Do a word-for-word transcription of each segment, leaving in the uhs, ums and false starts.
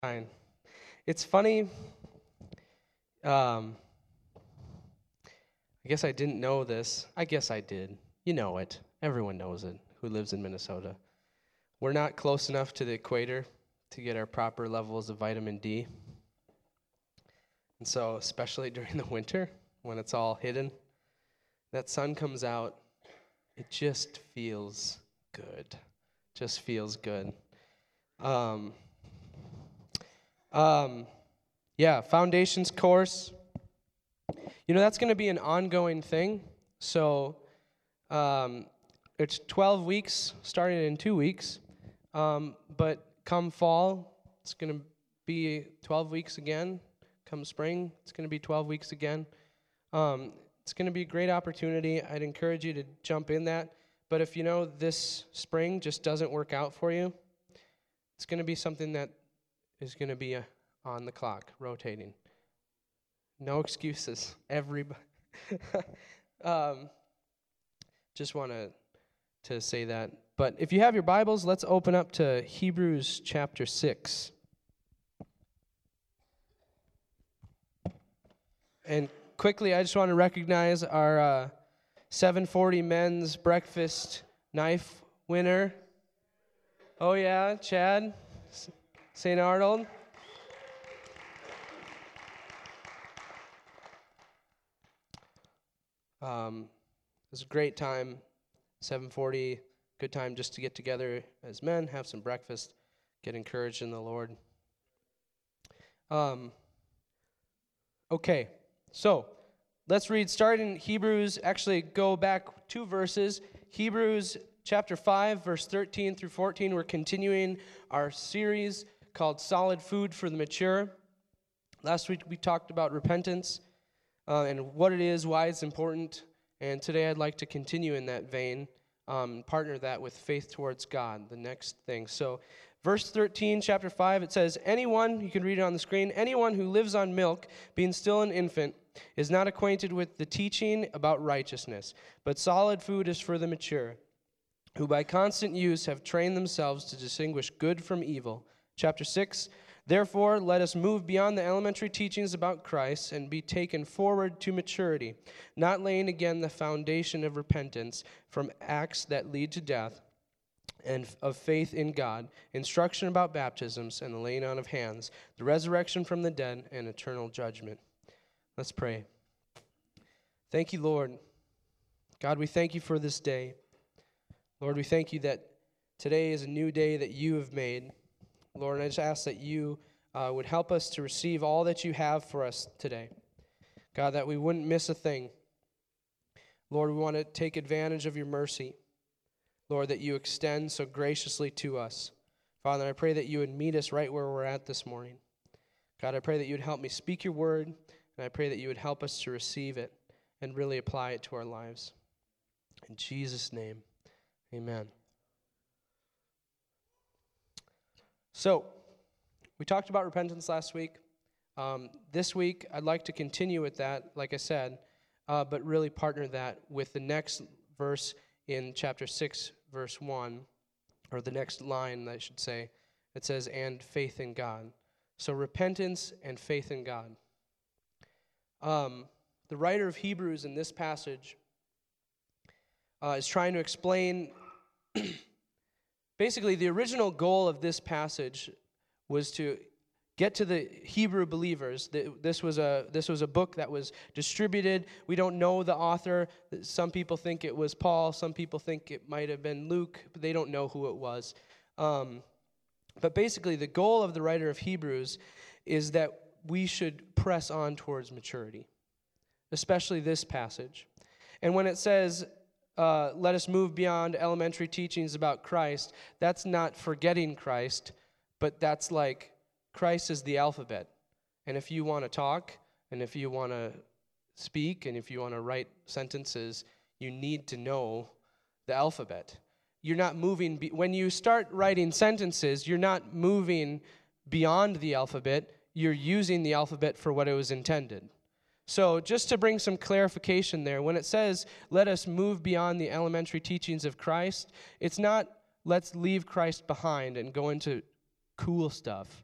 Fine. It's funny. Um, I guess I didn't know this. I guess I did. You know it. Everyone knows it who lives in Minnesota. We're not close enough to the equator to get our proper levels of vitamin D. And so, especially during the winter, when it's all hidden, that sun comes out, it just feels good. Just feels good. Um, um, yeah, foundations course. You know, that's going to be an ongoing thing. So um, it's twelve weeks, starting in two weeks. Um, but come fall, it's going to be twelve weeks again. Come spring, it's going to be twelve weeks again. Um, it's going to be a great opportunity. I'd encourage you to jump in that. But if you know this spring just doesn't work out for you, it's going to be something that is going to be uh, on the clock, rotating. No excuses. Everybody. um, just want to to say that. But if you have your Bibles, let's open up to Hebrews chapter six. And quickly, I just want to recognize our uh, seven forty men's breakfast knife winner. Oh yeah, Chad, Saint Arnold. Um, it was a great time, seven forty, good time just to get together as men, have some breakfast, get encouraged in the Lord. Um, okay, so let's read, start in Hebrews, actually go back two verses, Hebrews chapter five, verse thirteen through fourteen. We're continuing our series called Solid Food for the Mature. Last week we talked about repentance. Uh, and what it is, why it's important. And today I'd like to continue in that vein, um, partner that with faith towards God, the next thing. So verse thirteen, chapter five, it says, anyone, you can read it on the screen, anyone who lives on milk, being still an infant, is not acquainted with the teaching about righteousness, but solid food is for the mature, who by constant use have trained themselves to distinguish good from evil. Chapter six, therefore, let us move beyond the elementary teachings about Christ and be taken forward to maturity, not laying again the foundation of repentance from acts that lead to death and of faith in God, instruction about baptisms and the laying on of hands, the resurrection from the dead, and eternal judgment. Let's pray. Thank you, Lord. God, we thank you for this day. Lord, we thank you that today is a new day that you have made. Lord, and I just ask that you uh, would help us to receive all that you have for us today. God, that we wouldn't miss a thing. Lord, we want to take advantage of your mercy. Lord, that you extend so graciously to us. Father, I pray that you would meet us right where we're at this morning. God, I pray that you would help me speak your word, and I pray that you would help us to receive it and really apply it to our lives. In Jesus' name, amen. So, we talked about repentance last week. Um, this week, I'd like to continue with that, like I said, uh, but really partner that with the next verse in chapter six, verse one, or the next line, I should say. It says, and faith in God. So, repentance and faith in God. Um, the writer of Hebrews in this passage uh, is trying to explain basically, the original goal of this passage was to get to the Hebrew believers. This was a this was a book that was distributed. We don't know the author. Some people think it was Paul. Some people think it might have been Luke, but they don't know who it was. Um, but basically, the goal of the writer of Hebrews is that we should press on towards maturity, especially this passage. And when it says, Uh, let us move beyond elementary teachings about Christ, that's not forgetting Christ, but that's like Christ is the alphabet. And if you want to talk, and if you want to speak, and if you want to write sentences, you need to know the alphabet. You're not moving, be- when you start writing sentences, you're not moving beyond the alphabet, you're using the alphabet for what it was intended. So just to bring some clarification there, when it says, let us move beyond the elementary teachings of Christ, it's not, let's leave Christ behind and go into cool stuff.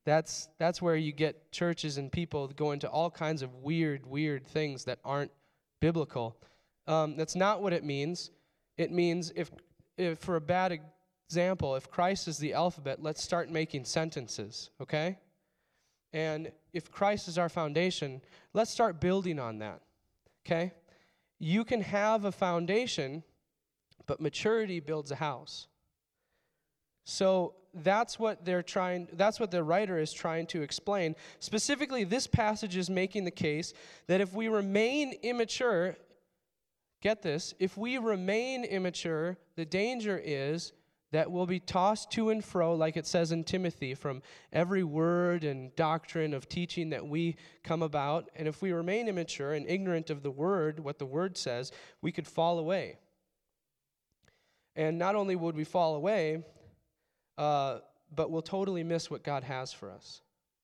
That's that's where you get churches and people go into all kinds of weird, weird things that aren't biblical. Um, that's not what it means. It means if, if, for a bad example, if Christ is the alphabet, let's start making sentences, okay? And if Christ is our foundation, let's start building on that, okay? You can have a foundation, but maturity builds a house. So that's what they're trying, that's what the writer is trying to explain. Specifically, this passage is making the case that if we remain immature, get this, if we remain immature, the danger is that we'll be tossed to and fro, like it says in Timothy, from every word and doctrine of teaching that we come about. And if we remain immature and ignorant of the word, what the word says, we could fall away. And not only would we fall away, uh, but we'll totally miss what God has for us.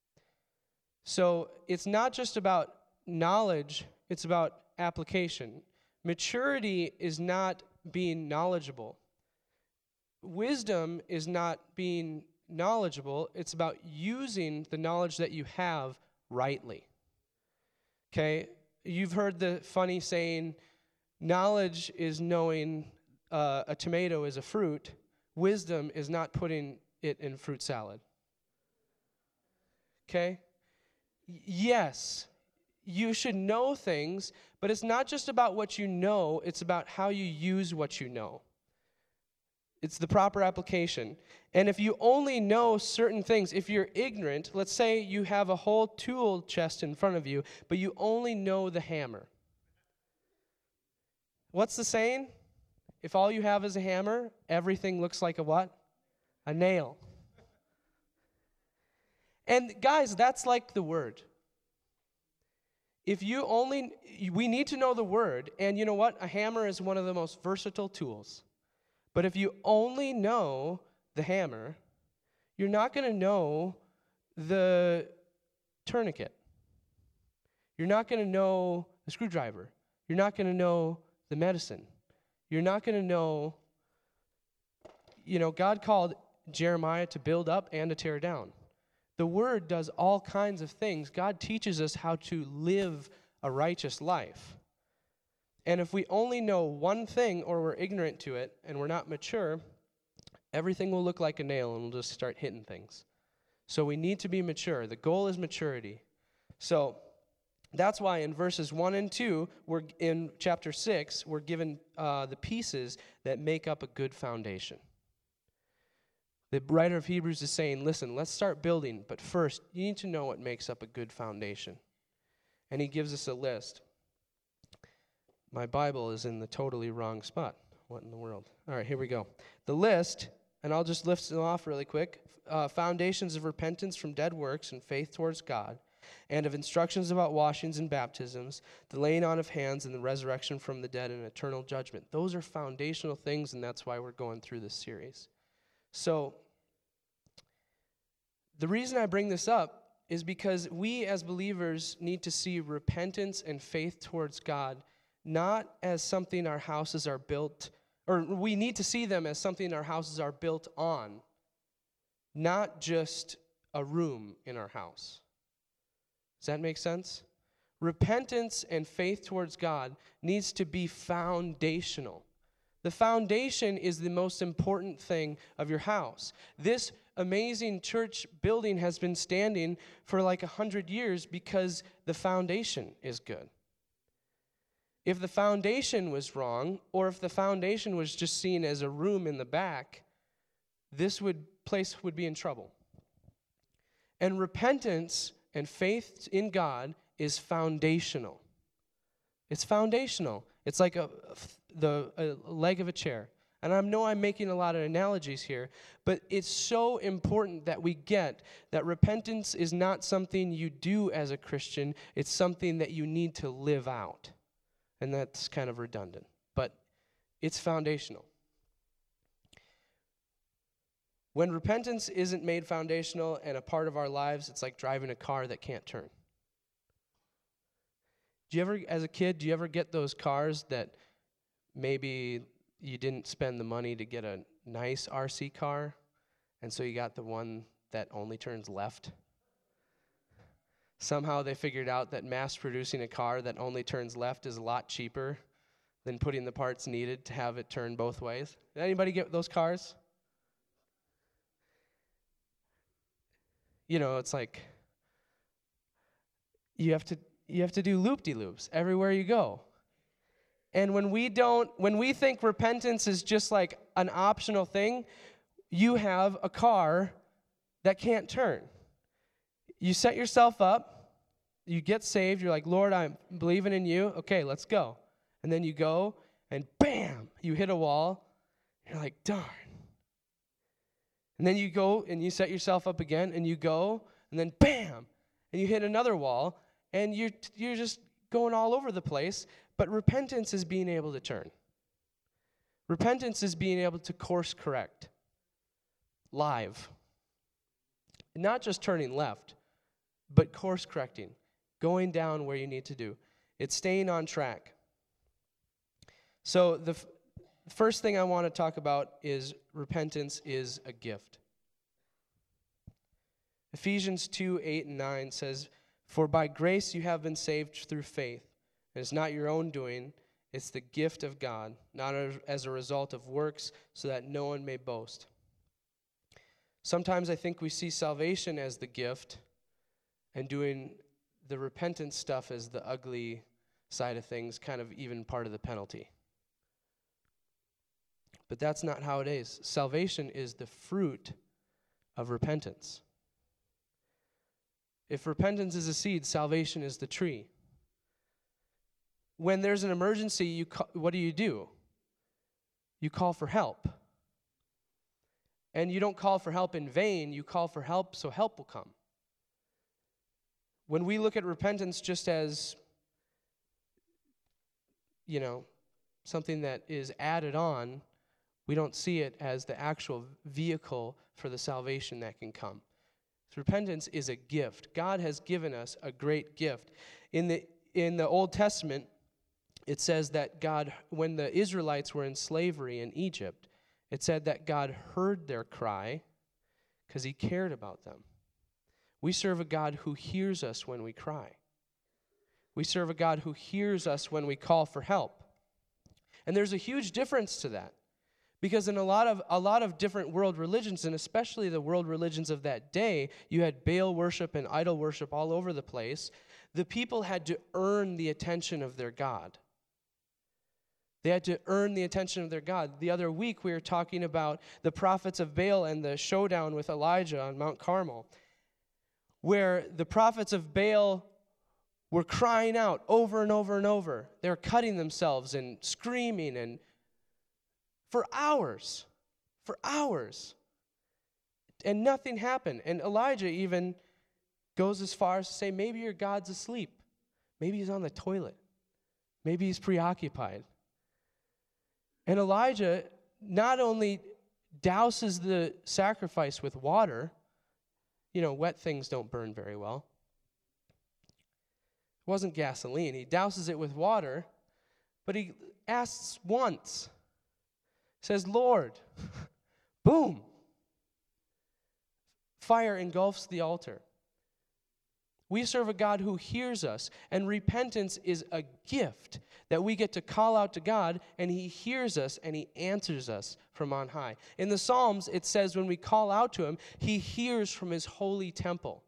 So it's not just about knowledge, it's about application. Maturity is not being knowledgeable. Wisdom is not being knowledgeable. It's about using the knowledge that you have rightly. Okay? You've heard the funny saying, knowledge is knowing uh, a tomato is a fruit. Wisdom is not putting it in fruit salad. Okay? Y- yes, you should know things, but it's not just about what you know, it's about how you use what you know. It's the proper application. And if you only know certain things, if you're ignorant, let's say you have a whole tool chest in front of you, but you only know the hammer. What's the saying? If all you have is a hammer, everything looks like a what? A nail. And guys, that's like the word. If you only, we need to know the word, and you know what? A hammer is one of the most versatile tools. But if you only know the hammer, you're not going to know the tourniquet. You're not going to know the screwdriver. You're not going to know the medicine. You're not going to know, you know, God called Jeremiah to build up and to tear down. The word does all kinds of things. God teaches us how to live a righteous life. And if we only know one thing or we're ignorant to it and we're not mature, everything will look like a nail and we'll just start hitting things. So we need to be mature. The goal is maturity. So that's why in verses one and two, we're in chapter six, we're given uh, the pieces that make up a good foundation. The writer of Hebrews is saying, listen, let's start building, but first, you need to know what makes up a good foundation. And he gives us a list. My Bible is in the totally wrong spot. What in the world? All right, here we go. The list, and I'll just list them off really quick. Uh, foundations of repentance from dead works and faith towards God, and of instructions about washings and baptisms, the laying on of hands and the resurrection from the dead and eternal judgment. Those are foundational things, and that's why we're going through this series. So, the reason I bring this up is because we as believers need to see repentance and faith towards God not as something our houses are built, or we need to see them as something our houses are built on, not just a room in our house. Does that make sense? Repentance and faith towards God needs to be foundational. The foundation is the most important thing of your house. This amazing church building has been standing for like a hundred years because the foundation is good. If the foundation was wrong, or if the foundation was just seen as a room in the back, this would place would be in trouble. And repentance and faith in God is foundational. It's foundational. It's like a, the a leg of a chair. And I know I'm making a lot of analogies here, but it's so important that we get that repentance is not something you do as a Christian. It's something that you need to live out. And that's kind of redundant, but it's foundational. When repentance isn't made foundational and a part of our lives, it's like driving a car that can't turn. Do you ever, as a kid, do you ever get those cars that maybe you didn't spend the money to get a nice R C car, and so you got the one that only turns left? Somehow they figured out that mass producing a car that only turns left is a lot cheaper than putting the parts needed to have it turn both ways. Did anybody get those cars? You know, it's like you have to you have to do loop-de-loops everywhere you go. And when we don't, when we think repentance is just like an optional thing, you have a car that can't turn. You set yourself up, you get saved, you're like, Lord, I'm believing in you. Okay, let's go. And then you go, and bam, you hit a wall. You're like, darn. And then you go, and you set yourself up again, and you go, and then bam, and you hit another wall, and you're, you're just going all over the place. But repentance is being able to turn. Repentance is being able to course correct. Live. Not just turning left, but course correcting. Going down where you need to do. It's staying on track. So the f- first thing I want to talk about is repentance is a gift. Ephesians two, eight, and nine says, "For by grace you have been saved through faith. And it's not your own doing, it's the gift of God, not as a result of works, so that no one may boast." Sometimes I think we see salvation as the gift and doing the repentance stuff as the ugly side of things, kind of even part of the penalty. But that's not how it is. Salvation is the fruit of repentance. If repentance is a seed, salvation is the tree. When there's an emergency, you ca- what do you do? You call for help. And you don't call for help in vain, you call for help so help will come. When we look at repentance just as, you know, something that is added on, we don't see it as the actual vehicle for the salvation that can come. So repentance is a gift. God has given us a great gift. In the in the Old Testament, it says that God, when the Israelites were in slavery in Egypt, it said that God heard their cry because he cared about them. We serve a God who hears us when we cry. We serve a God who hears us when we call for help. And there's a huge difference to that. Because in a lot of a lot of different world religions, and especially the world religions of that day, you had Baal worship and idol worship all over the place. The people had to earn the attention of their God. They had to earn the attention of their God. The other week, we were talking about the prophets of Baal and the showdown with Elijah on Mount Carmel, where the prophets of Baal were crying out over and over and over. They were cutting themselves and screaming and for hours, for hours. And nothing happened. And Elijah even goes as far as to say, maybe your God's asleep. Maybe he's on the toilet. Maybe he's preoccupied. And Elijah not only douses the sacrifice with water, you know, wet things don't burn very well. It wasn't gasoline. He douses it with water, but he asks once. Says, Lord, boom. Fire engulfs the altar. We serve a God who hears us, and repentance is a gift that we get to call out to God, and he hears us, and he answers us from on high. In the Psalms, it says when we call out to him, he hears from his holy temple.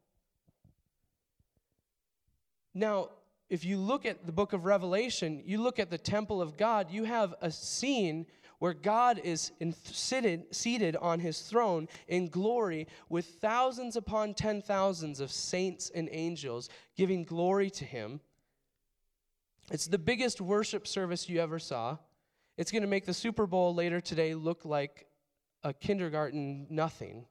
Now, if you look at the book of Revelation, you look at the temple of God, you have a scene where God is in, seated, seated on his throne in glory with thousands upon ten thousands of saints and angels giving glory to him. It's the biggest worship service you ever saw. It's going to make the Super Bowl later today look like a kindergarten nothing.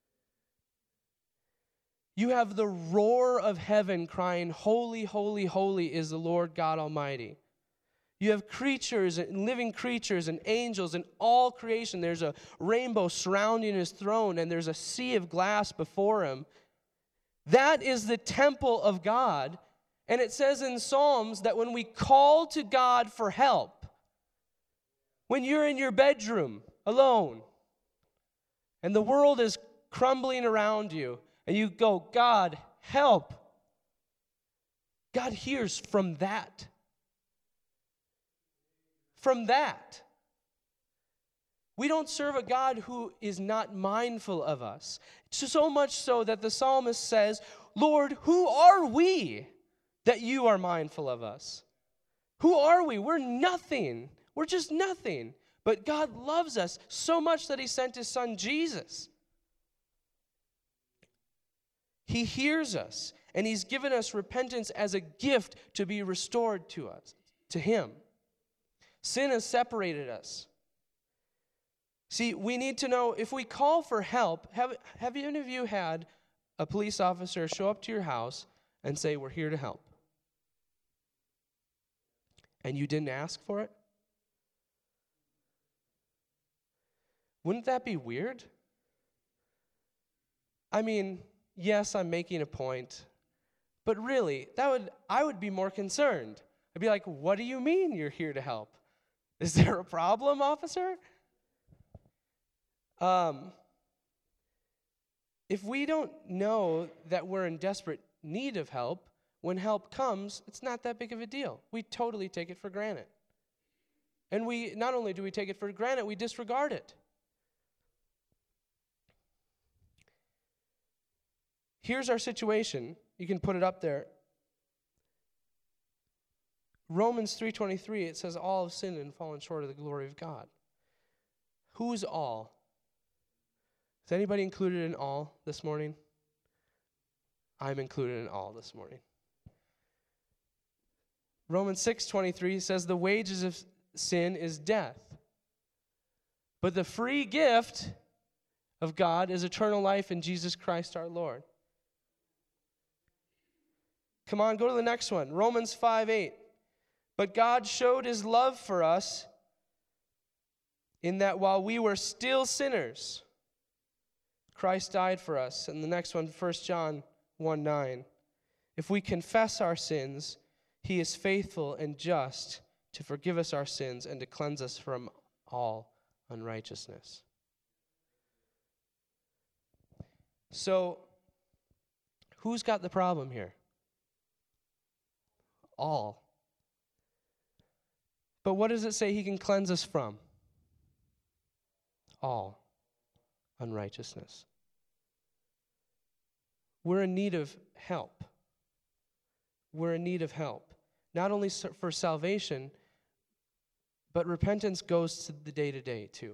You have the roar of heaven crying, holy, holy, holy is the Lord God Almighty. You have creatures and living creatures and angels and all creation. There's a rainbow surrounding his throne, and there's a sea of glass before him. That is the temple of God. And it says in Psalms that when we call to God for help, when you're in your bedroom alone and the world is crumbling around you, and you go, God, help. God hears from that. From that. We don't serve a God who is not mindful of us. So much so that the psalmist says, Lord, who are we that you are mindful of us? Who are we? We're nothing. We're just nothing. But God loves us so much that he sent his son Jesus. He hears us, and he's given us repentance as a gift to be restored to us, to him. Sin has separated us. See, we need to know, if we call for help, have, have any of you had a police officer show up to your house and say, we're here to help? And you didn't ask for it? Wouldn't that be weird? I mean, yes, I'm making a point, but really, that would I would be more concerned. I'd be like, what do you mean you're here to help? Is there a problem, officer? Um, if we don't know that we're in desperate need of help, when help comes, it's not that big of a deal. We totally take it for granted. And we not only do we take it for granted, we disregard it. Here's our situation. You can put it up there. Romans three twenty-three, it says, all have sinned and fallen short of the glory of God. Who's all? Is anybody included in all this morning? I'm included in all this morning. Romans six twenty-three says, the wages of sin is death. But the free gift of God is eternal life in Jesus Christ our Lord. Come on, go to the next one. Romans five eight. But God showed his love for us in that while we were still sinners, Christ died for us. And the next one, First John one nine. If we confess our sins, he is faithful and just to forgive us our sins and to cleanse us from all unrighteousness. So, who's got the problem here? All. But what does it say he can cleanse us from? All unrighteousness. We're in need of help. We're in need of help. Not only for salvation, but repentance goes to the day-to-day too.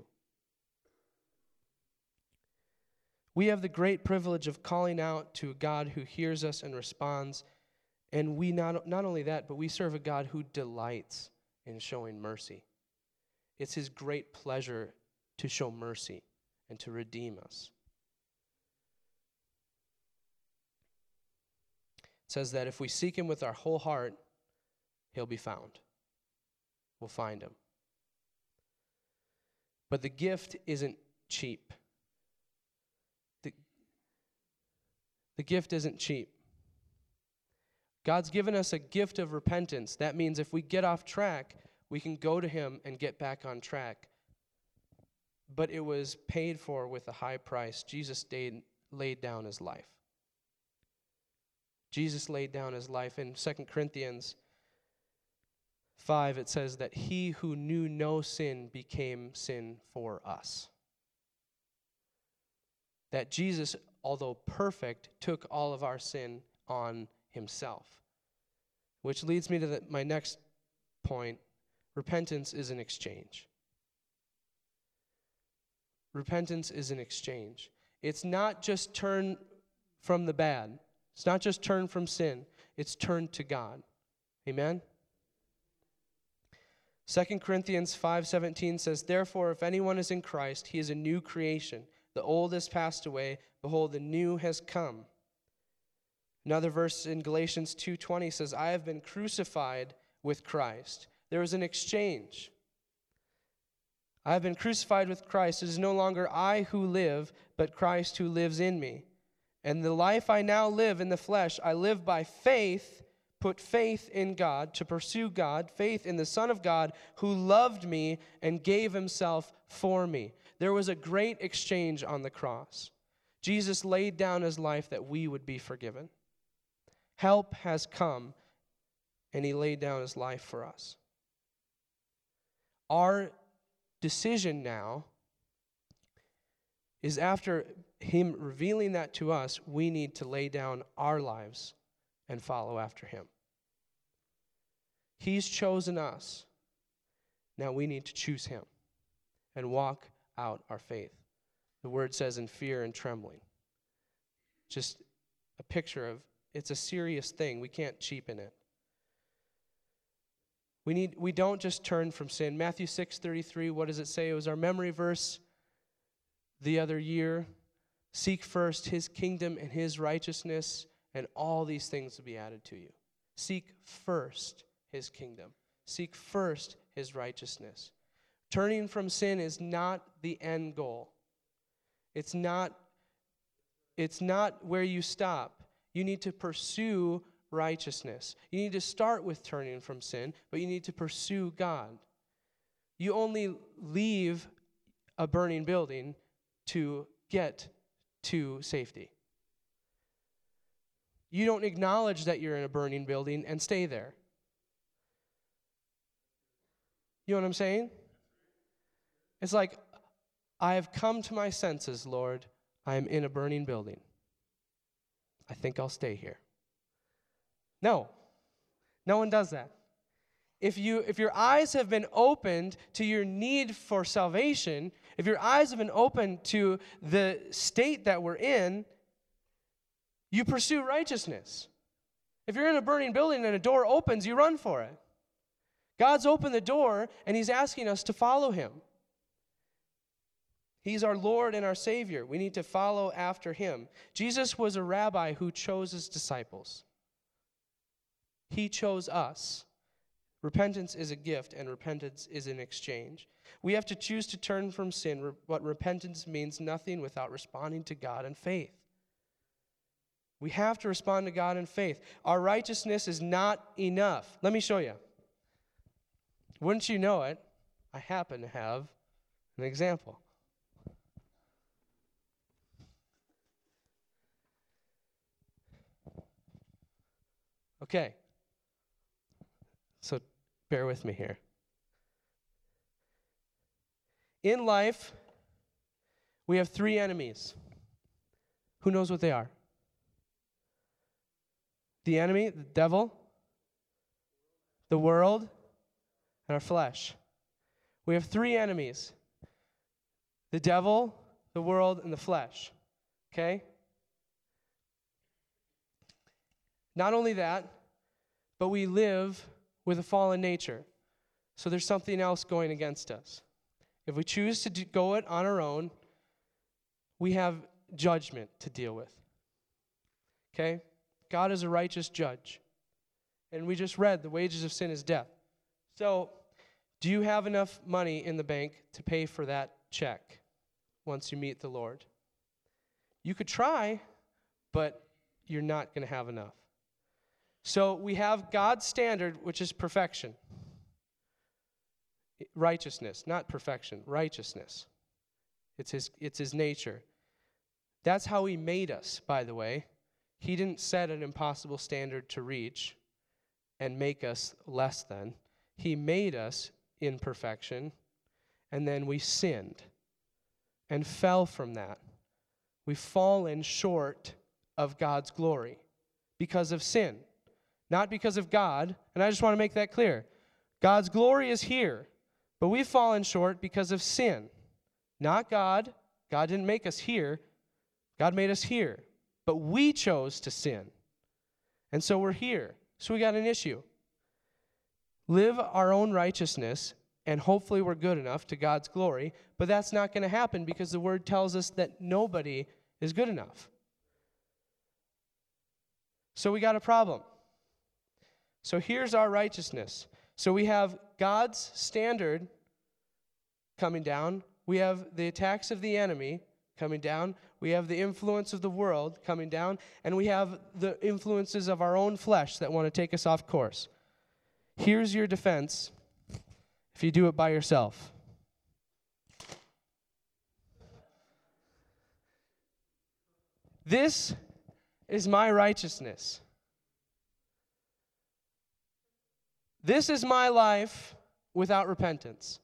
We have the great privilege of calling out to a God who hears us and responds. And we not, not only that, but we serve a God who delights in showing mercy. It's his great pleasure to show mercy and to redeem us. It says that if we seek him with our whole heart, he'll be found. We'll find him. But the gift isn't cheap. The, the gift isn't cheap. God's given us a gift of repentance. That means if we get off track, we can go to him and get back on track. But it was paid for with a high price. Jesus laid, laid down his life. Jesus laid down his life. In Second Corinthians five, it says that he who knew no sin became sin for us. That Jesus, although perfect, took all of our sin on himself. Which leads me to the, my next point. Repentance is an exchange. Repentance is an exchange. It's not just turn from the bad. It's not just turn from sin. It's turn to God. Amen? Second Corinthians five seventeen says, therefore, if anyone is in Christ, he is a new creation. The old has passed away. Behold, the new has come. Another verse in Galatians two twenty says, I have been crucified with Christ. There is an exchange. I have been crucified with Christ. It is no longer I who live, but Christ who lives in me. And the life I now live in the flesh, I live by faith, put faith in God, to pursue God, faith in the Son of God who loved me and gave himself for me. There was a great exchange on the cross. Jesus laid down his life that we would be forgiven. Help has come, and he laid down his life for us. Our decision now is, after him revealing that to us, we need to lay down our lives and follow after him. He's chosen us. Now we need to choose him and walk out our faith. The word says in fear and trembling. Just a picture of, it's a serious thing. We can't cheapen it. We need. We don't just turn from sin. Matthew six thirty-three, what does it say? It was our memory verse the other year. Seek first his kingdom and his righteousness, and all these things will be added to you. Seek first his kingdom. Seek first his righteousness. Turning from sin is not the end goal. It's not, it's not where you stop. You need to pursue righteousness. You need to start with turning from sin, but you need to pursue God. You only leave a burning building to get to safety. You don't acknowledge that you're in a burning building and stay there. You know what I'm saying? It's like, I have come to my senses, Lord. I am in a burning building. I think I'll stay here. No. No one does that. If you if your eyes have been opened to your need for salvation, if your eyes have been opened to the state that we're in, you pursue righteousness. If you're in a burning building and a door opens, you run for it. God's opened the door, and he's asking us to follow him. He's our Lord and our Savior. We need to follow after him. Jesus was a rabbi who chose his disciples. He chose us. Repentance is a gift, and repentance is an exchange. We have to choose to turn from sin, but repentance means nothing without responding to God in faith. We have to respond to God in faith. Our righteousness is not enough. Let me show you. Wouldn't you know it, I happen to have an example. Okay. So bear with me here. In life, we have three enemies. Who knows what they are? The enemy, the devil, the world, and our flesh. We have three enemies. The devil, the world, and the flesh. Okay? Not only that, but we live with a fallen nature. So there's something else going against us. If we choose to do, go it on our own, we have judgment to deal with. Okay? God is a righteous judge. And we just read the wages of sin is death. So, do you have enough money in the bank to pay for that check once you meet the Lord? You could try, but you're not going to have enough. So we have God's standard, which is perfection. Righteousness, not perfection, righteousness. It's his, it's his nature. That's how he made us, by the way. He didn't set an impossible standard to reach and make us less than. He made us in perfection, and then we sinned and fell from that. We've fallen short of God's glory because of sin, not because of God. And I just want to make that clear. God's glory is here, but we've fallen short because of sin, not God. God didn't make us here. God made us here, but we chose to sin. And so we're here. So we got an issue. Live our own righteousness, and hopefully we're good enough to God's glory, but that's not going to happen because the word tells us that nobody is good enough. So we got a problem. So here's our righteousness. So we have God's standard coming down. We have the attacks of the enemy coming down. We have the influence of the world coming down. And we have the influences of our own flesh that want to take us off course. Here's your defense if you do it by yourself. This is my righteousness. This is my life without repentance.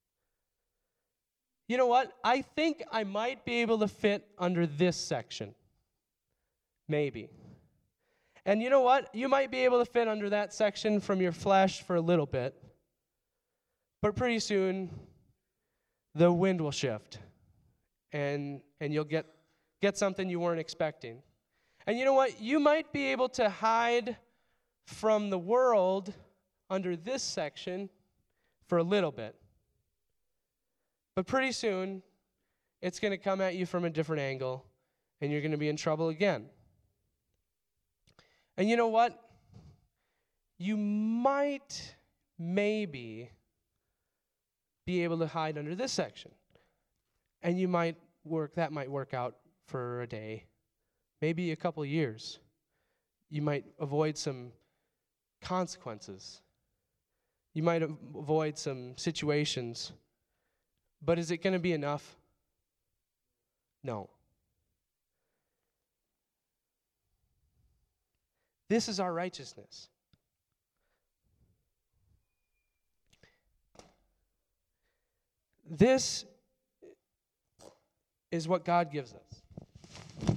You know what? I think I might be able to fit under this section. Maybe. And you know what? You might be able to fit under that section from your flesh for a little bit. But pretty soon, the wind will shift. And and you'll get, get something you weren't expecting. And you know what? You might be able to hide from the world under this section for a little bit. But pretty soon, it's going to come at you from a different angle, and you're going to be in trouble again. And you know what? You might, maybe, be able to hide under this section. And you might work, that might work out for a day, maybe a couple years. You might avoid some consequences. You might avoid some situations. But is it going to be enough? No. This is our righteousness. This is what God gives us. It's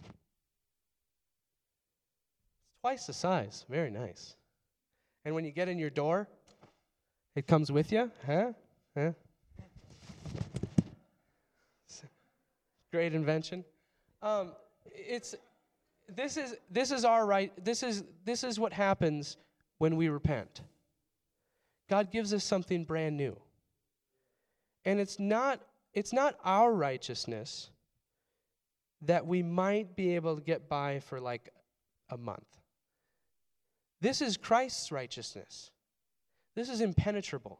twice the size. Very nice. And when you get in your door, it comes with you. Huh? Huh? Great invention. Um, it's this is this is our right. This is this is what happens when we repent. God gives us something brand new. And it's not it's not our righteousness that we might be able to get by for like a month. This is Christ's righteousness. This is impenetrable.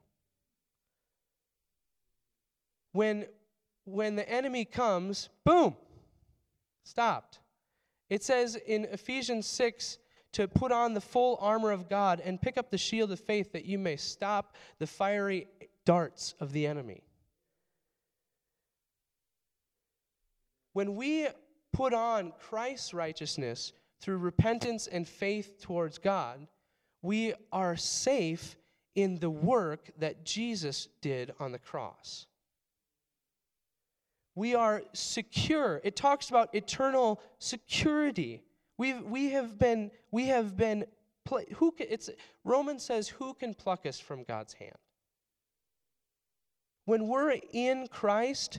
When when the enemy comes, boom, stopped. It says in Ephesians six to put on the full armor of God and pick up the shield of faith that you may stop the fiery darts of the enemy. When we put on Christ's righteousness through repentance and faith towards God, we are safe in the work that Jesus did on the cross. We are secure. It talks about eternal security. We've, we have been, we have been, who can, it's, Romans says, who can pluck us from God's hand? When we're in Christ,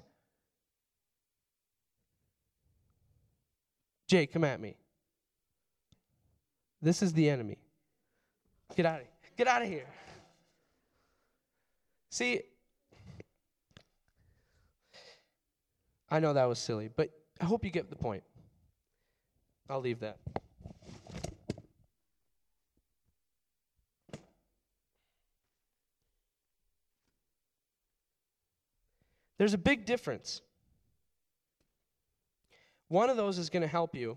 Jay, come at me. This is the enemy. Get out of here. Get out of here. See, I know that was silly, but I hope you get the point. I'll leave that. There's a big difference. One of those is going to help you.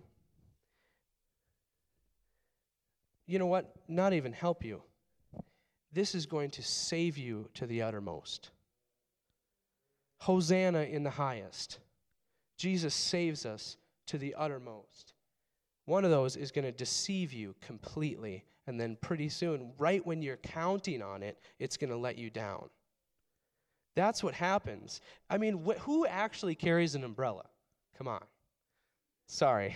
You know what? Not even help you. This is going to save you to the uttermost. Hosanna in the highest. Jesus saves us to the uttermost. One of those is going to deceive you completely, and then pretty soon, right when you're counting on it, it's going to let you down. That's what happens. I mean, wh- who actually carries an umbrella? Come on. Sorry.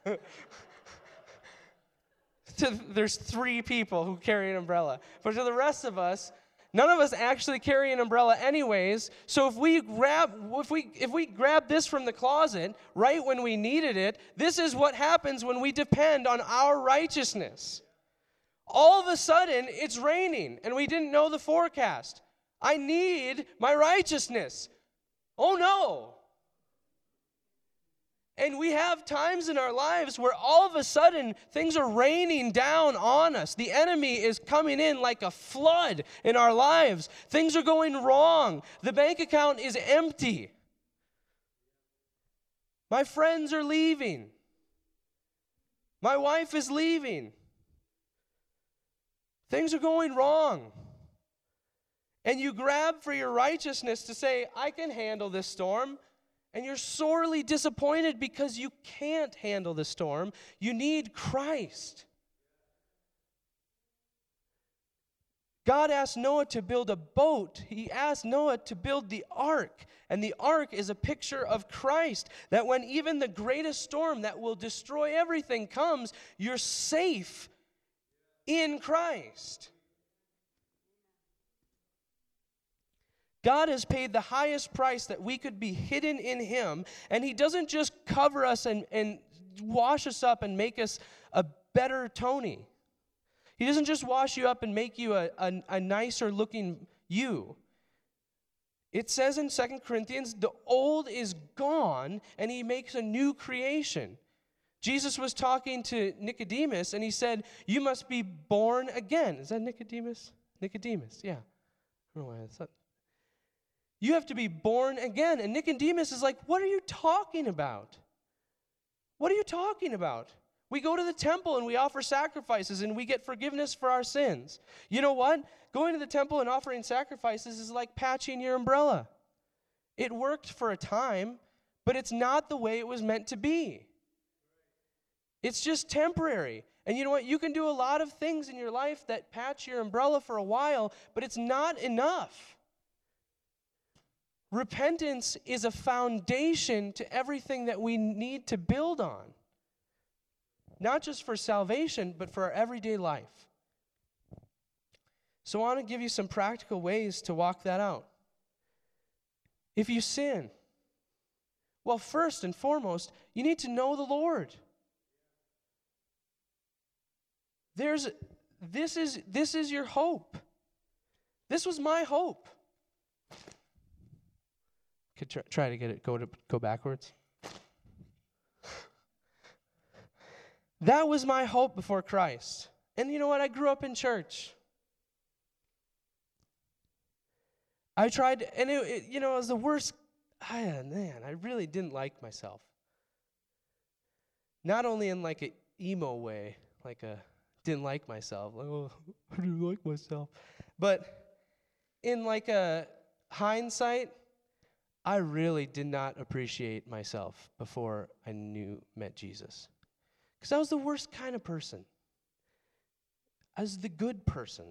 to, there's three people who carry an umbrella. But to the rest of us, none of us actually carry an umbrella anyways. So if we grab if we if we grab this from the closet right when we needed it, this is what happens when we depend on our righteousness. All of a sudden, it's raining and we didn't know the forecast. I need my righteousness. Oh no. And we have times in our lives where all of a sudden things are raining down on us. The enemy is coming in like a flood in our lives. Things are going wrong. The bank account is empty. My friends are leaving. My wife is leaving. Things are going wrong. And you grab for your righteousness to say, I can handle this storm. And you're sorely disappointed because you can't handle the storm. You need Christ. God asked Noah to build a boat. He asked Noah to build the ark. And the ark is a picture of Christ, that when even the greatest storm that will destroy everything comes, you're safe in Christ. God has paid the highest price that we could be hidden in Him, and He doesn't just cover us and, and wash us up and make us a better Tony. He doesn't just wash you up and make you a, a, a nicer looking you. It says in Second Corinthians, the old is gone and He makes a new creation. Jesus was talking to Nicodemus and He said, you must be born again. Is that Nicodemus? Nicodemus, yeah. I don't know why I thought. You have to be born again. And Nicodemus is like, what are you talking about? What are you talking about? We go to the temple and we offer sacrifices and we get forgiveness for our sins. You know what? Going to the temple and offering sacrifices is like patching your umbrella. It worked for a time, but it's not the way it was meant to be. It's just temporary. And you know what? You can do a lot of things in your life that patch your umbrella for a while, but it's not enough. Repentance is a foundation to everything that we need to build on. Not just for salvation, but for our everyday life. So I want to give you some practical ways to walk that out. If you sin, well, first and foremost, you need to know the Lord. There's, this is, this is your hope. This was my hope. Could try, try to get it go to go backwards. That was my hope before Christ. And you know what? I grew up in church. I tried, and it, it you know, it was the worst. Ah, man, I really didn't like myself. Not only in like an emo way, like a didn't like myself, like, oh, I didn't like myself, but in like a hindsight, I really did not appreciate myself before I knew, met Jesus. Because I was the worst kind of person. I was the good person.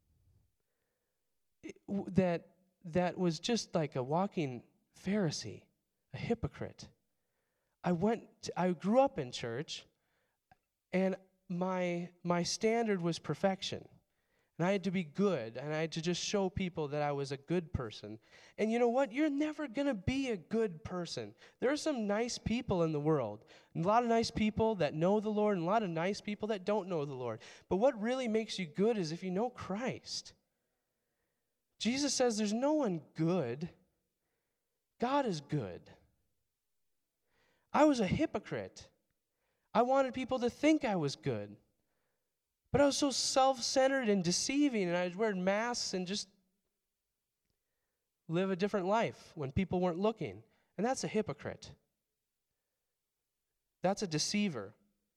It, w- that, that was just like a walking Pharisee, a hypocrite. I went, to, I grew up in church, and my, my standard was perfection. And I had to be good, and I had to just show people that I was a good person. And you know what? You're never going to be a good person. There are some nice people in the world. A lot of nice people that know the Lord, and a lot of nice people that don't know the Lord. But what really makes you good is if you know Christ. Jesus says there's no one good. God is good. I was a hypocrite. I wanted people to think I was good. But I was so self-centered and deceiving, and I'd wear masks and just live a different life when people weren't looking. And that's a hypocrite. That's a deceiver.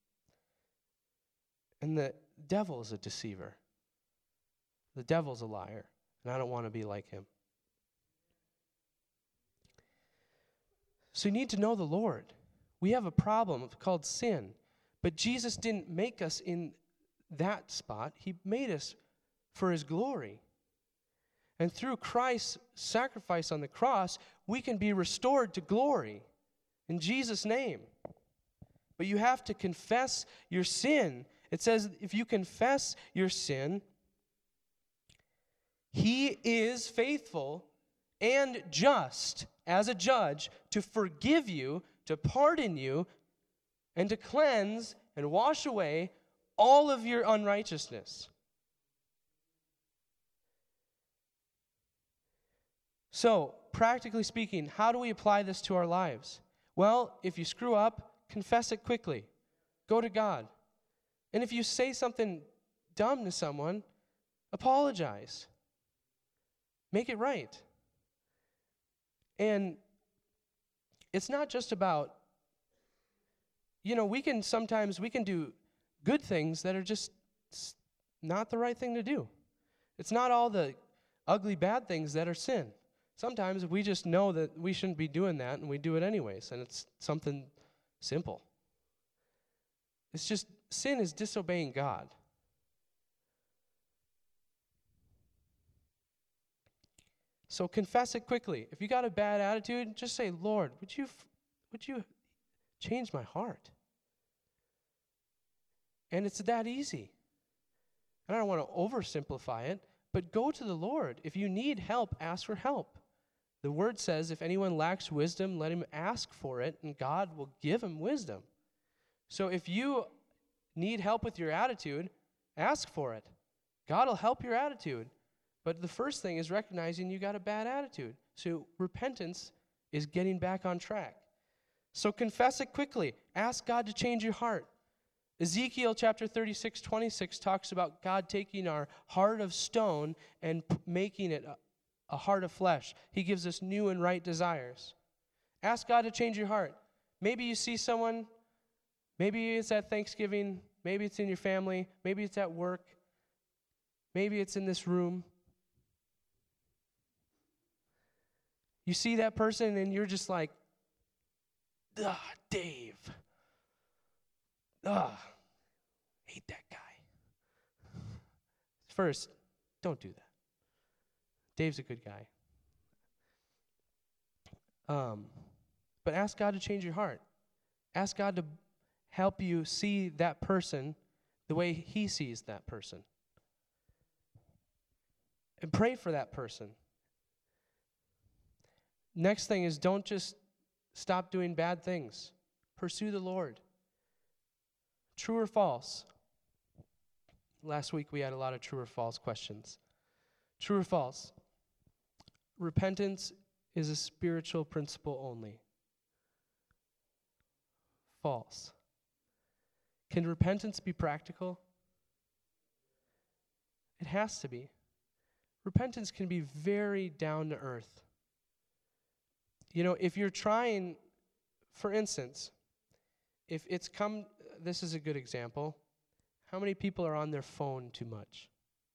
And the devil is a deceiver. The devil's a liar, and I don't want to be like him. So you need to know the Lord. We have a problem called sin, but Jesus didn't make us in that spot. He made us for His glory. And through Christ's sacrifice on the cross, we can be restored to glory in Jesus' name. But you have to confess your sin. It says if you confess your sin, He is faithful and just as a judge to forgive you, to pardon you, and to cleanse and wash away all of your unrighteousness. So, practically speaking, how do we apply this to our lives? Well, if you screw up, confess it quickly. Go to God. And if you say something dumb to someone, apologize. Make it right. And it's not just about, you know, we can sometimes, we can do good things that are just not the right thing to do. It's not all the ugly bad things that are sin. Sometimes we just know that we shouldn't be doing that, and we do it anyways, and it's something simple. It's just, sin is disobeying God. So confess it quickly. If you got a bad attitude, just say, Lord, would you, f- would you change my heart? And it's that easy. And I don't want to oversimplify it, but go to the Lord. If you need help, ask for help. The word says, if anyone lacks wisdom, let him ask for it, and God will give him wisdom. So if you need help with your attitude, ask for it. God will help your attitude. But the first thing is recognizing you got a bad attitude. So repentance is getting back on track. So confess it quickly. Ask God to change your heart. Ezekiel chapter thirty-six, twenty-six talks about God taking our heart of stone and p- making it a, a heart of flesh. He gives us new and right desires. Ask God to change your heart. Maybe you see someone, maybe it's at Thanksgiving, maybe it's in your family, maybe it's at work, maybe it's in this room. You see that person and you're just like, ah, Dave. Ah, hate that guy. First, don't do that. Dave's a good guy. Um, but ask God to change your heart. Ask God to help you see that person the way he sees that person. And pray for that person. Next thing is don't just stop doing bad things. Pursue the Lord. True or false? Last week we had a lot of true or false questions. True or false? Repentance is a spiritual principle only. False. Can repentance be practical? It has to be. Repentance can be very down to earth. You know, if you're trying, for instance, if it's come, this is a good example. How many people are on their phone too much?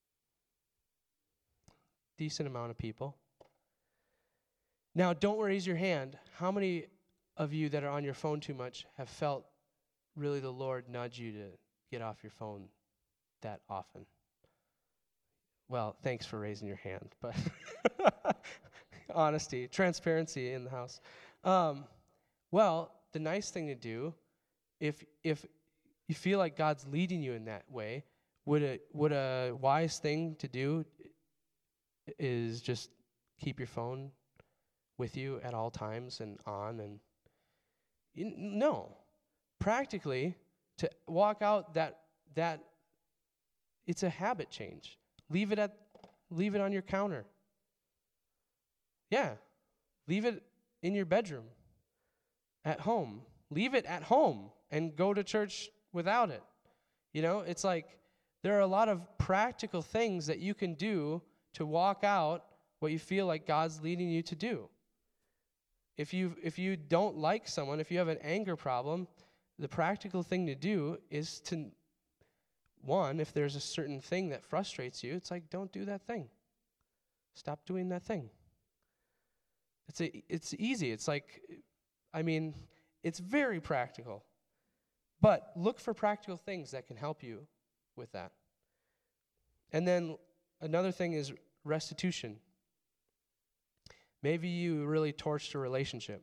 Decent amount of people. Now, don't raise your hand. How many of you that are on your phone too much have felt really the Lord nudge you to get off your phone that often? Well, thanks for raising your hand, but honesty, transparency in the house. Um, well, the nice thing to do, if if you feel like God's leading you in that way, would a would a wise thing to do is just keep your phone with you at all times and on and you, no. Practically, to walk out that that it's a habit change. Leave it at leave it on your counter. Yeah. Leave it in your bedroom. At home. Leave it at home and go to church without it. You know, it's like there are a lot of practical things that you can do to walk out what you feel like God's leading you to do. If you if you don't like someone, if you have an anger problem, the practical thing to do is to, one, if there's a certain thing that frustrates you, it's like, don't do that thing. Stop doing that thing. It's a, it's easy. It's like, I mean, it's very practical. But look for practical things that can help you with that. And then another thing is restitution. Maybe you really torched a relationship.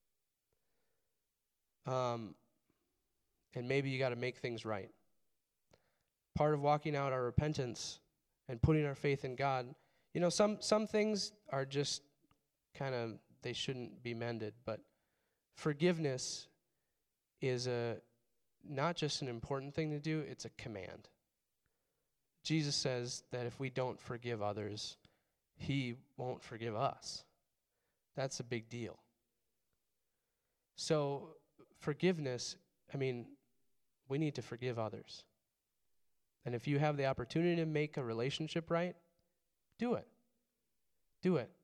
Um, and maybe you got to make things right. Part of walking out our repentance and putting our faith in God, you know, some some things are just kind of, they shouldn't be mended, but forgiveness is a not just an important thing to do, it's a command. Jesus says that if we don't forgive others, he won't forgive us. That's a big deal. So forgiveness, I mean, we need to forgive others. And if you have the opportunity to make a relationship right, do it. Do it.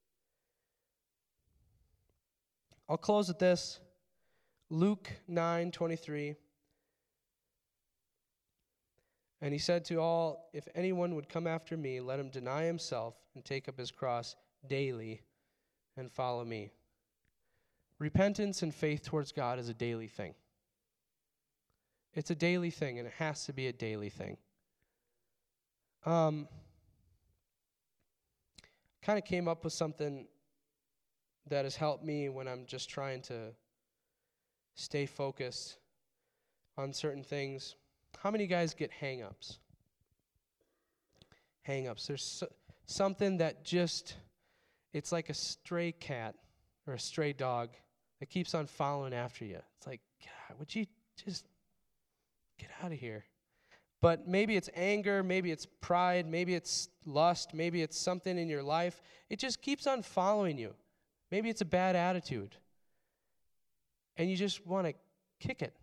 I'll close with this. Luke nine twenty-three. And he said to all, if anyone would come after me, let him deny himself and take up his cross daily and follow me. Repentance and faith towards God is a daily thing. It's a daily thing, and it has to be a daily thing. Um, kind of came up with something that has helped me when I'm just trying to stay focused on certain things. How many guys get hang-ups? Hang-ups. There's so, something that just, it's like a stray cat or a stray dog that keeps on following after you. It's like, God, would you just get out of here? But maybe it's anger, maybe it's pride, maybe it's lust, maybe it's something in your life. It just keeps on following you. Maybe it's a bad attitude. And you just want to kick it.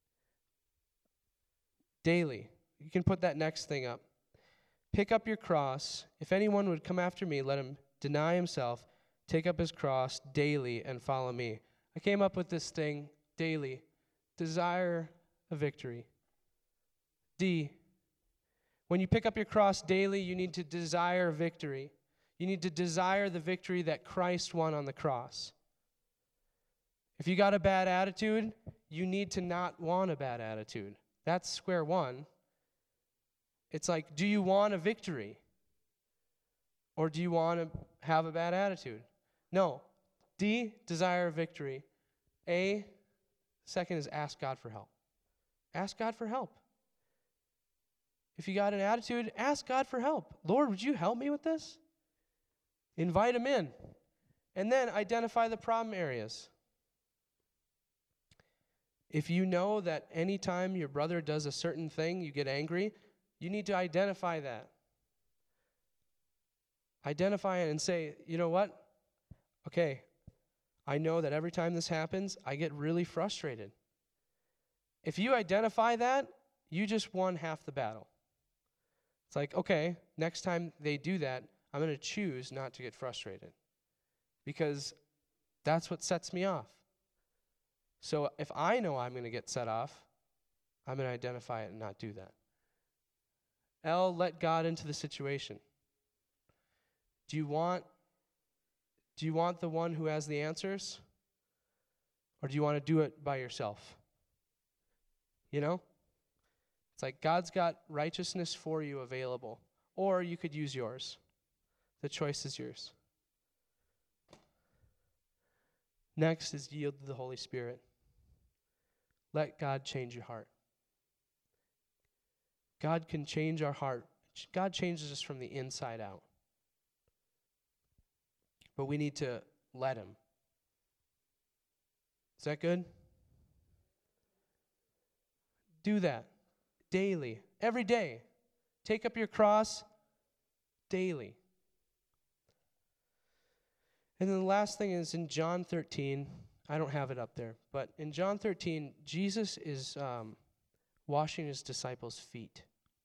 Daily. You can put that next thing up. Pick up your cross. If anyone would come after me, let him deny himself, take up his cross daily, and follow me. I came up with this thing, daily. Desire a victory. D. When you pick up your cross daily, you need to desire victory. You need to desire the victory that Christ won on the cross. If you got a bad attitude, you need to not want a bad attitude. That's square one. It's like, do you want a victory? Or do you want to have a bad attitude? No. D, desire victory. A, second is ask God for help. Ask God for help. If you got an attitude, ask God for help. Lord, would you help me with this? Invite him in. And then identify the problem areas. If you know that anytime your brother does a certain thing, you get angry, you need to identify that. Identify it and say, you know what? Okay, I know that every time this happens, I get really frustrated. If you identify that, you just won half the battle. It's like, okay, next time they do that, I'm going to choose not to get frustrated because that's what sets me off. So if I know I'm going to get set off, I'm going to identify it and not do that. L, let God into the situation. Do you want, do you want the one who has the answers? Or do you want to do it by yourself? You know? It's like God's got righteousness for you available. Or you could use yours. The choice is yours. Next is yield to the Holy Spirit. Let God change your heart. God can change our heart. God changes us from the inside out. But we need to let him. Is that good? Do that daily, every day. Take up your cross daily. And then the last thing is in John thirteen. I don't have it up there, but in John thirteen, Jesus is um, washing his disciples' feet.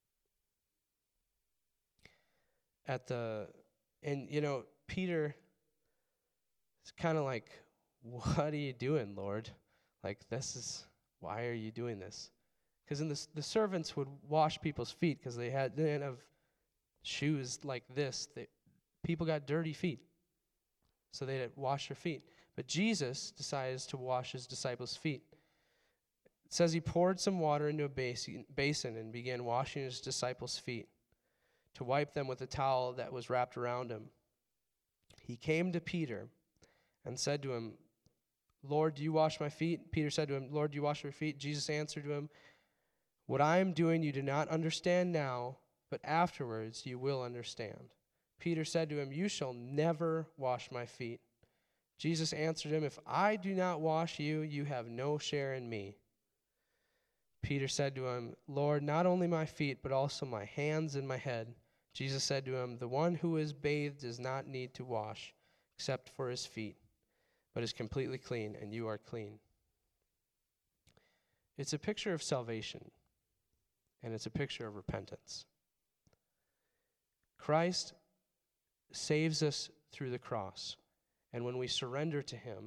At the, and you know, Peter is kind of like, what are you doing, Lord? Like, this is, why are you doing this? Because in the, the servants would wash people's feet because they had, they didn't have shoes like this. They, people got dirty feet, so they didn't wash their feet. But Jesus decides to wash his disciples' feet. It says he poured some water into a basin, basin and began washing his disciples' feet to wipe them with a towel that was wrapped around him. He came to Peter and said to him, Lord, do you wash my feet? Peter said to him, Lord, do you wash my feet? Jesus answered to him, what I am doing you do not understand now, but afterwards you will understand. Peter said to him, you shall never wash my feet. Jesus answered him, if I do not wash you, you have no share in me. Peter said to him, Lord, not only my feet, but also my hands and my head. Jesus said to him, the one who is bathed does not need to wash, except for his feet, but is completely clean, and you are clean. It's a picture of salvation, and it's a picture of repentance. Christ saves us through the cross, and when we surrender to him,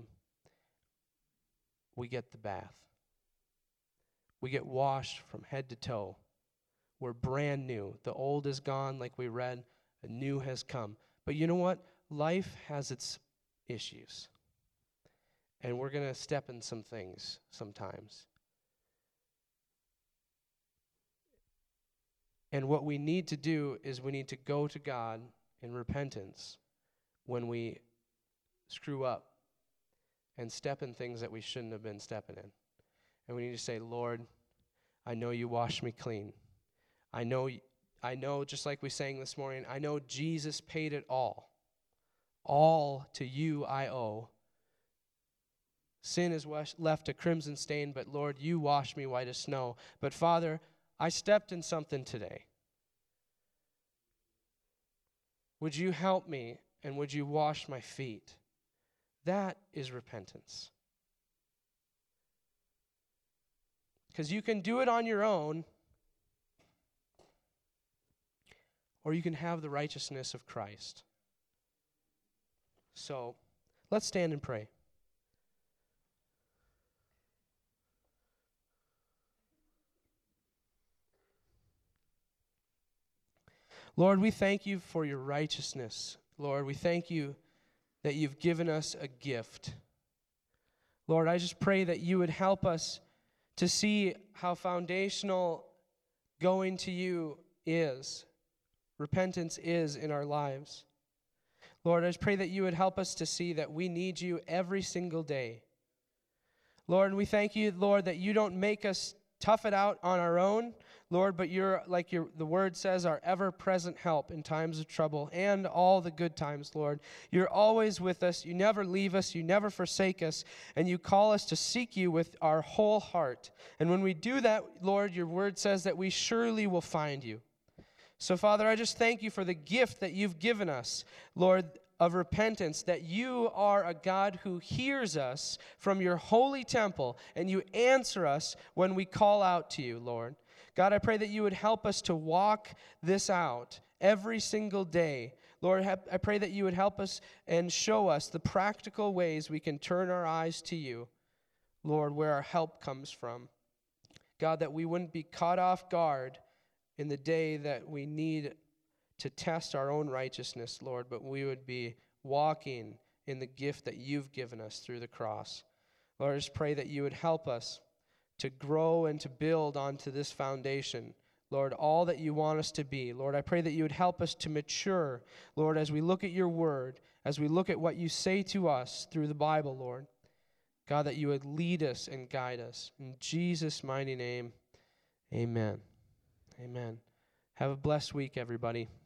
we get the bath. We get washed from head to toe. We're brand new. The old is gone, like we read. The new has come. But you know what? Life has its issues. And we're going to step in some things sometimes. And what we need to do is we need to go to God in repentance when we screw up and step in things that we shouldn't have been stepping in. And we need to say, Lord, I know you washed me clean. I know, I know, just like we sang this morning, I know Jesus paid it all. All to you I owe. Sin is left a crimson stain, but Lord, you washed me white as snow. But Father, I stepped in something today. Would you help me, and would you wash my feet? That is repentance. Because you can do it on your own, or you can have the righteousness of Christ. So, let's stand and pray. Lord, we thank you for your righteousness. Lord, we thank you that you've given us a gift. Lord, I just pray that you would help us to see how foundational going to you is, repentance is in our lives. Lord, I just pray that you would help us to see that we need you every single day. Lord, we thank you, Lord, that you don't make us tough it out on our own, Lord, but you're, like your, the word says, our ever-present help in times of trouble and all the good times, Lord. You're always with us. You never leave us. You never forsake us. And you call us to seek you with our whole heart. And when we do that, Lord, your word says that we surely will find you. So, Father, I just thank you for the gift that you've given us, Lord, of repentance, that you are a God who hears us from your holy temple, and you answer us when we call out to you, Lord. God, I pray that you would help us to walk this out every single day. Lord, I pray that you would help us and show us the practical ways we can turn our eyes to you, Lord, where our help comes from. God, that we wouldn't be caught off guard in the day that we need to test our own righteousness, Lord, but we would be walking in the gift that you've given us through the cross. Lord, I just pray that you would help us to grow and to build onto this foundation, Lord, all that you want us to be. Lord, I pray that you would help us to mature, Lord, as we look at your word, as we look at what you say to us through the Bible, Lord. God, that you would lead us and guide us. In Jesus' mighty name, amen. Amen. Have a blessed week, everybody.